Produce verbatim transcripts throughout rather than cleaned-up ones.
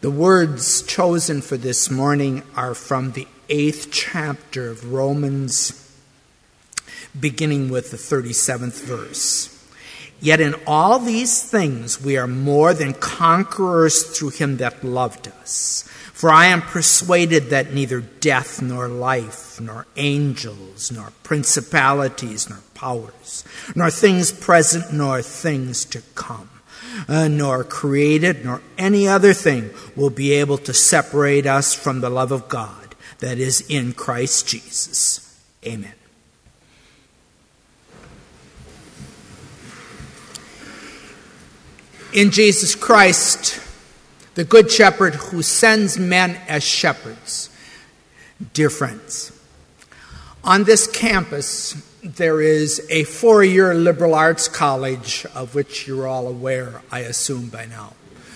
The words chosen for this morning are from the eighth chapter of Romans, beginning with the thirty-seventh verse. Yet in all these things we are more than conquerors through him that loved us. For I am persuaded that neither death nor life, nor angels, nor principalities, nor powers, nor things present, nor things to come, uh, nor created, nor any other thing will be able to separate us from the love of God that is in Christ Jesus. Amen. In Jesus Christ, the Good Shepherd who sends men as shepherds. Dear friends, on this campus there is a four-year liberal arts college of which you're all aware, I assume by now.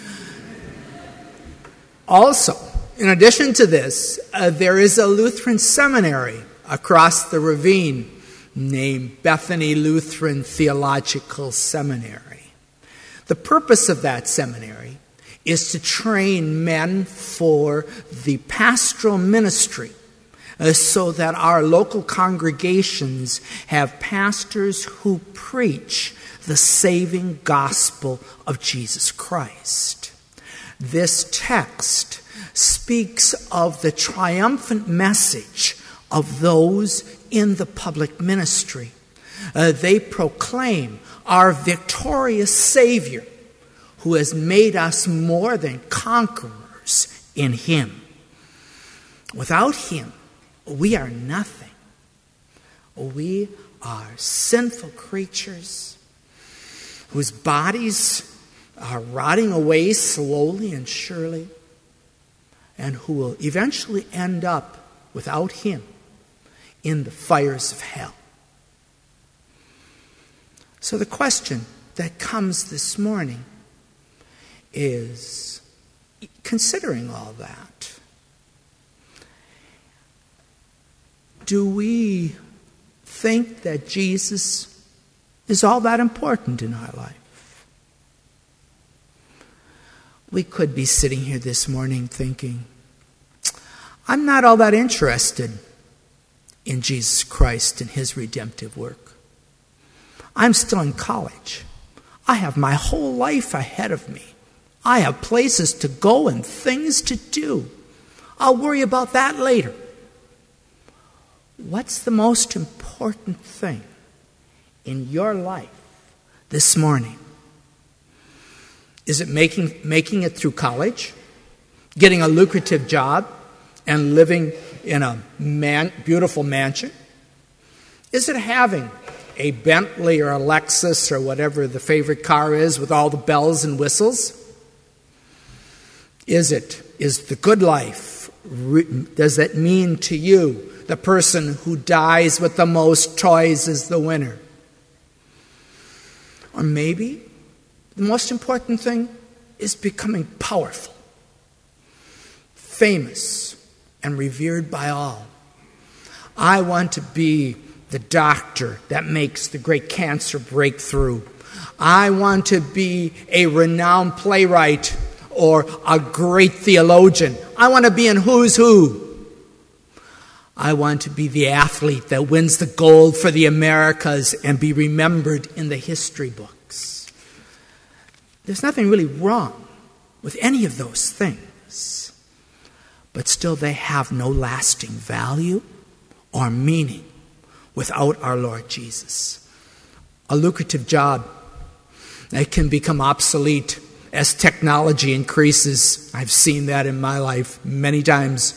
Also, in addition to this, uh, there is a Lutheran seminary across the ravine named Bethany Lutheran Theological Seminary. The purpose of that seminary is to train men for the pastoral ministry uh, so that our local congregations have pastors who preach the saving gospel of Jesus Christ. This text speaks of the triumphant message of those in the public ministry. Uh, they proclaim our victorious Savior, who has made us more than conquerors in him. Without him, we are nothing. We are sinful creatures whose bodies are rotting away slowly and surely, and who will eventually end up, without him, in the fires of hell. So the question that comes this morning is, considering all that, do we think that Jesus is all that important in our life? We could be sitting here this morning thinking, I'm not all that interested in Jesus Christ and his redemptive work. I'm still in college. I have my whole life ahead of me. I have places to go and things to do. I'll worry about that later. What's the most important thing in your life this morning? Is it making, making it through college, getting a lucrative job, and living in a man, beautiful mansion? Is it having a Bentley or a Lexus or whatever the favorite car is with all the bells and whistles? Is it, is the good life, does that mean to you the person who dies with the most toys is the winner? Or maybe the most important thing is becoming powerful, famous, and revered by all. I want to be the doctor that makes the great cancer breakthrough. I want to be a renowned playwright or a great theologian. I want to be in Who's Who. I want to be the athlete that wins the gold for the Americas and be remembered in the history books. There's nothing really wrong with any of those things, but still they have no lasting value or meaning without our Lord Jesus. A lucrative job that can become obsolete as technology increases. I've seen that in my life many times.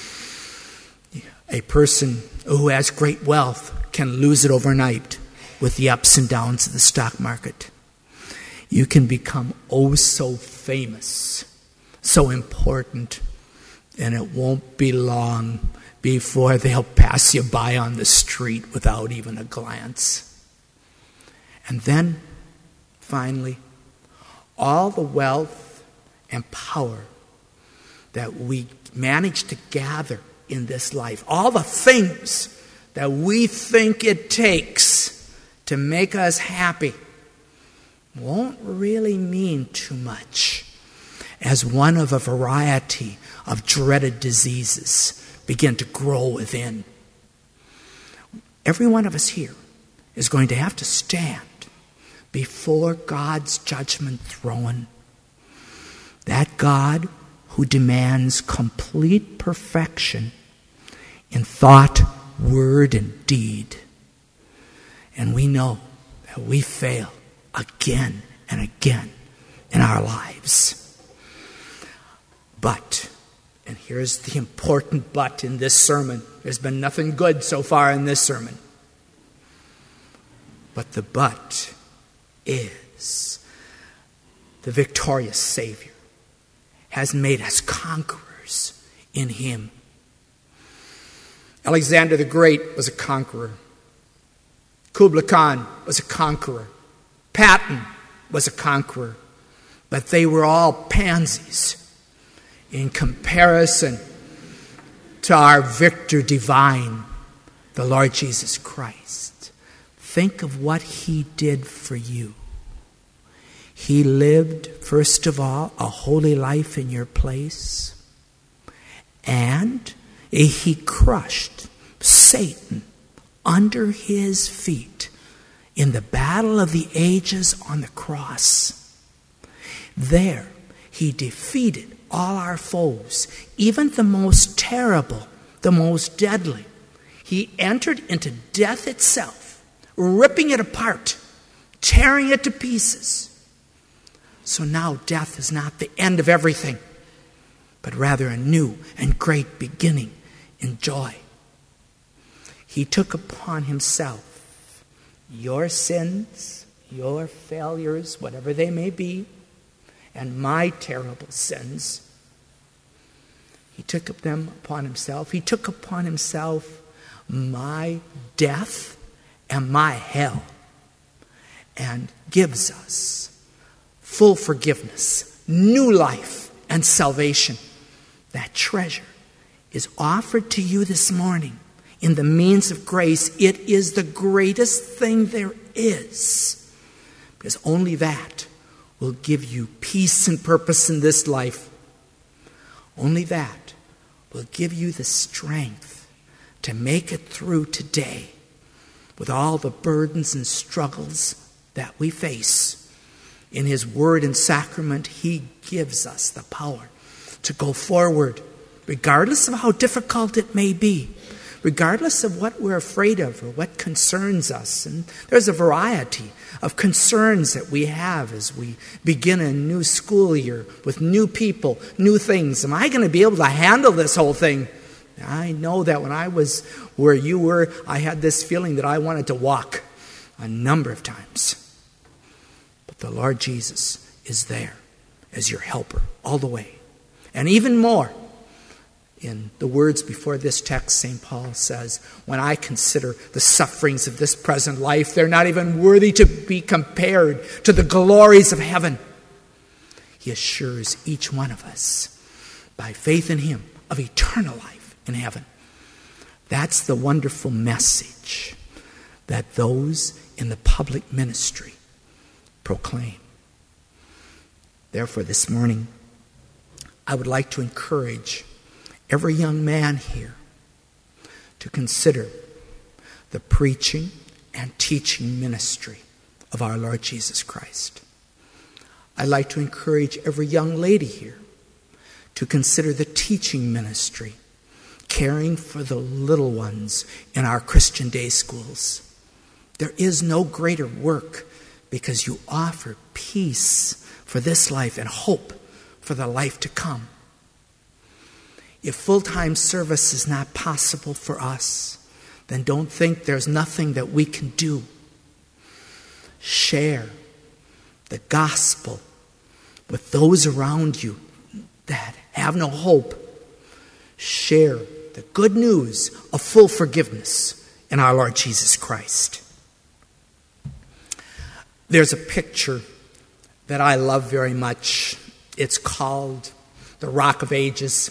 A person who has great wealth can lose it overnight with the ups and downs of the stock market. You can become oh so famous, so important, and it won't be long before they'll pass you by on the street without even a glance. And then, finally, all the wealth and power that we manage to gather in this life, all the things that we think it takes to make us happy, won't really mean too much as one of a variety of dreaded diseases begin to grow within. Every one of us here is going to have to stand before God's judgment throne. That God who demands complete perfection in thought, word, and deed. And we know that we fail again and again in our lives. But, and here's the important but in this sermon. There's been nothing good so far in this sermon. But the but is the victorious Savior has made us conquerors in Him. Alexander the Great was a conqueror. Kublai Khan was a conqueror. Patton was a conqueror. But they were all pansies in comparison to our victor divine, the Lord Jesus Christ. Think of what He did for you. He lived, first of all, a holy life in your place. And He crushed Satan under His feet in the battle of the ages on the cross. There, He defeated all our foes, even the most terrible, the most deadly. He entered into death itself, ripping it apart, tearing it to pieces. So now death is not the end of everything, but rather a new and great beginning in joy. He took upon Himself your sins, your failures, whatever they may be, and my terrible sins. He took them upon Himself. He took upon Himself my death and my hell, and gives us full forgiveness, new life, and salvation. That treasure is offered to you this morning in the means of grace. It is the greatest thing there is, because only that will give you peace and purpose in this life. Only that will give you the strength to make it through today with all the burdens and struggles that we face. In His word and sacrament, He gives us the power to go forward, regardless of how difficult it may be, regardless of what we're afraid of or what concerns us. And there's a variety of concerns that we have as we begin a new school year with new people, new things. Am I going to be able to handle this whole thing? I know that when I was where you were, I had this feeling that I wanted to walk a number of times. But the Lord Jesus is there as your helper all the way. And even more, in the words before this text, Saint Paul says, when I consider the sufferings of this present life, they're not even worthy to be compared to the glories of heaven. He assures each one of us, by faith in Him, of eternal life in heaven. That's the wonderful message that those in the public ministry proclaim. Therefore, this morning, I would like to encourage every young man here to consider the preaching and teaching ministry of our Lord Jesus Christ. I'd like to encourage every young lady here to consider the teaching ministry, caring for the little ones in our Christian day schools. There is no greater work, because you offer peace for this life and hope for the life to come. If full-time service is not possible for us, then don't think there's nothing that we can do. Share the gospel with those around you that have no hope. Share the good news of full forgiveness in our Lord Jesus Christ. There's a picture that I love very much. It's called The Rock of Ages.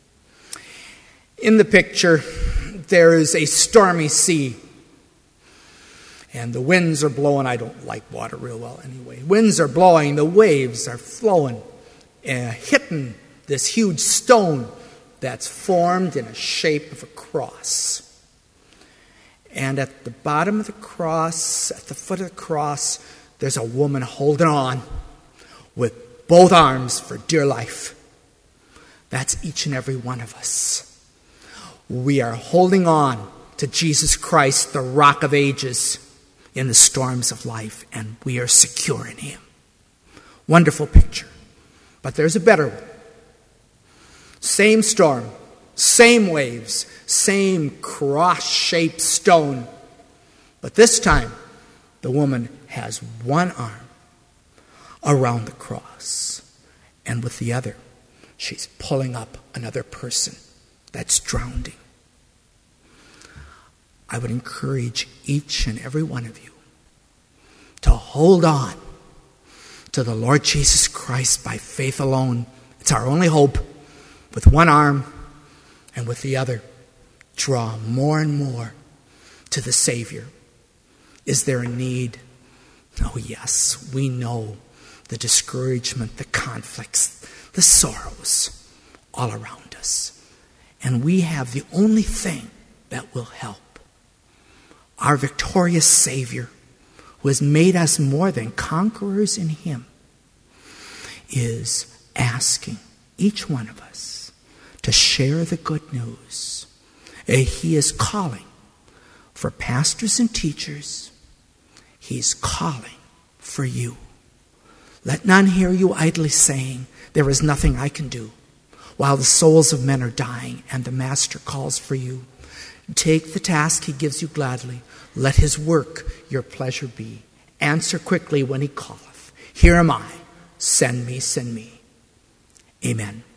In the picture, there is a stormy sea. And the winds are blowing. I don't like water real well anyway. Winds are blowing. The waves are flowing. uh, hitting this huge stone that's formed in a shape of a cross. And at the bottom of the cross, at the foot of the cross, there's a woman holding on with both arms for dear life. That's each and every one of us. We are holding on to Jesus Christ, the rock of ages, in the storms of life, and we are secure in him. Wonderful picture. But there's a better one. Same storm, same waves, same cross-shaped stone. But this time, the woman has one arm around the cross, and with the other, she's pulling up another person that's drowning. I would encourage each and every one of you to hold on to the Lord Jesus Christ by faith alone. It's our only hope. With one arm and with the other, draw more and more to the Savior. Is there a need? Oh, yes, we know the discouragement, the conflicts, the sorrows all around us. And we have the only thing that will help. Our victorious Savior, who has made us more than conquerors in him, is asking each one of us to share the good news. He is calling for pastors and teachers. He's calling for you. Let none hear you idly saying, there is nothing I can do, while the souls of men are dying and the Master calls for you. Take the task he gives you gladly. Let his work your pleasure be. Answer quickly when he calleth. Here am I. Send me, send me. Amen.